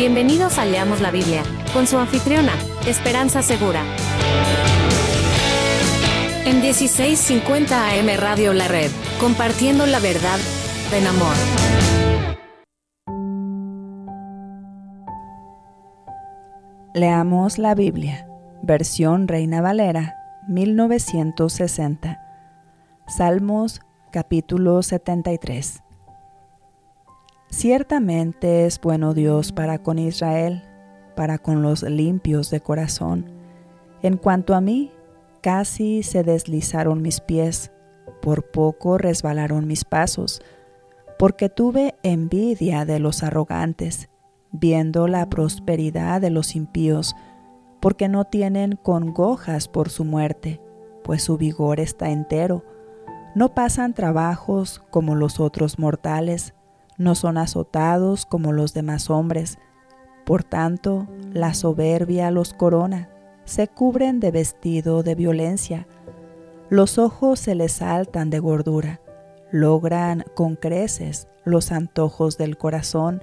Bienvenidos a Leamos la Biblia, con su anfitriona, Esperanza Segura. En 1650 AM Radio La Red, compartiendo la verdad en amor. Leamos la Biblia, versión Reina Valera, 1960. Salmos, capítulo 73. Ciertamente es bueno Dios para con Israel, para con los limpios de corazón. En cuanto a mí, casi se deslizaron mis pies, por poco resbalaron mis pasos, porque tuve envidia de los arrogantes, viendo la prosperidad de los impíos, porque no tienen congojas por su muerte, pues su vigor está entero. No pasan trabajos como los otros mortales, no son azotados como los demás hombres. Por tanto, la soberbia los corona, se cubren de vestido de violencia. Los ojos se les saltan de gordura, logran con creces los antojos del corazón.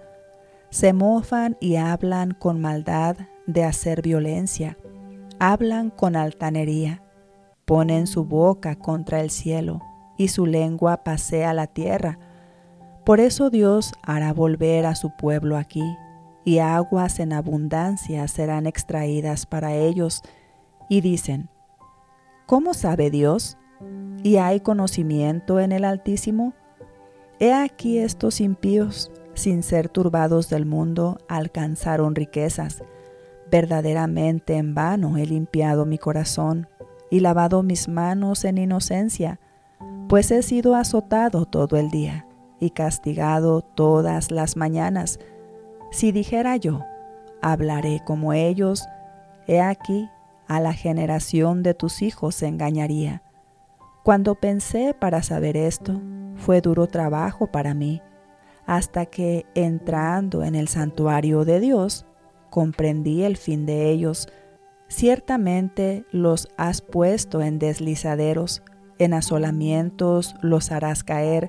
Se mofan y hablan con maldad de hacer violencia, hablan con altanería, ponen su boca contra el cielo y su lengua pasea la tierra. Por eso Dios hará volver a su pueblo aquí, y aguas en abundancia serán extraídas para ellos. Y dicen, ¿cómo sabe Dios? ¿Y hay conocimiento en el Altísimo? He aquí estos impíos, sin ser turbados del mundo, alcanzaron riquezas. Verdaderamente en vano he limpiado mi corazón y lavado mis manos en inocencia, pues he sido azotado todo el día y castigado todas las mañanas. Si dijera yo, hablaré como ellos, he aquí, a la generación de tus hijos se engañaría. Cuando pensé para saber esto, fue duro trabajo para mí, hasta que, entrando en el santuario de Dios, comprendí el fin de ellos. Ciertamente los has puesto en deslizaderos, en asolamientos los harás caer.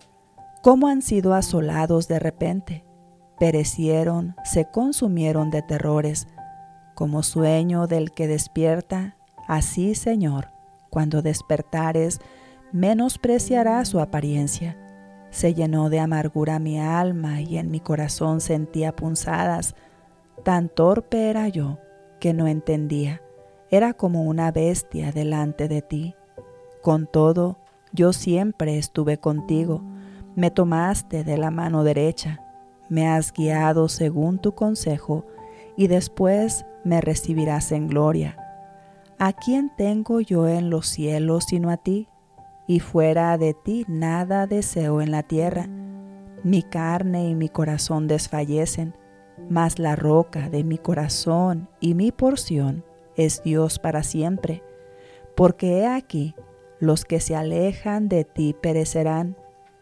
¿Cómo han sido asolados de repente? Perecieron, se consumieron de terrores. Como sueño del que despierta, así, Señor, cuando despertares, menospreciará su apariencia. Se llenó de amargura mi alma y en mi corazón sentía punzadas. Tan torpe era yo que no entendía. Era como una bestia delante de ti. Con todo, yo siempre estuve contigo. Me tomaste de la mano derecha, me has guiado según tu consejo, y después me recibirás en gloria. ¿A quién tengo yo en los cielos sino a ti? Y fuera de ti nada deseo en la tierra. Mi carne y mi corazón desfallecen, mas la roca de mi corazón y mi porción es Dios para siempre. Porque he aquí, los que se alejan de ti perecerán.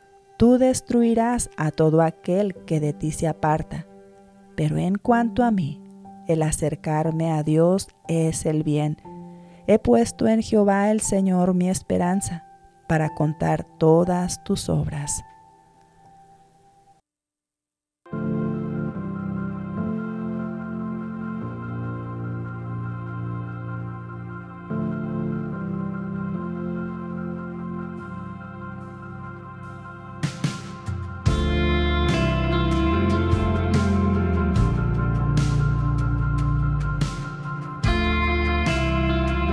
Tú destruirás a todo aquel que de ti se aparta. Pero en cuanto a mí, el acercarme a Dios es el bien. He puesto en Jehová el Señor mi esperanza, para contar todas tus obras.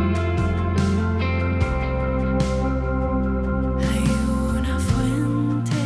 Hay una fuente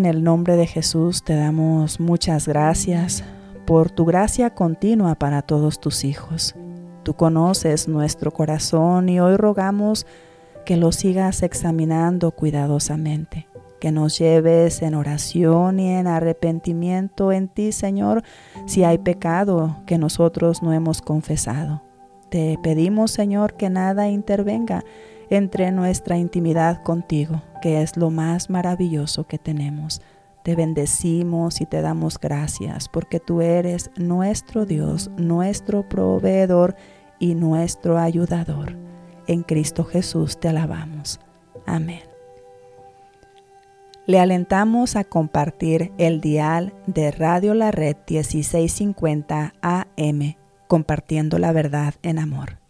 en el nombre de Jesús te damos muchas gracias por tu gracia continua para todos tus hijos. Tú conoces nuestro corazón y hoy rogamos que lo sigas examinando cuidadosamente, que nos lleves en oración y en arrepentimiento en ti, Señor, si hay pecado que nosotros no hemos confesado. Te pedimos, Señor, que nada intervenga entre nuestra intimidad contigo, que es lo más maravilloso que tenemos. Te bendecimos y te damos gracias porque tú eres nuestro Dios, nuestro proveedor y nuestro ayudador. En Cristo Jesús te alabamos. Amén. Le alentamos a compartir el dial de Radio La Red 1650 AM, compartiendo la verdad en amor.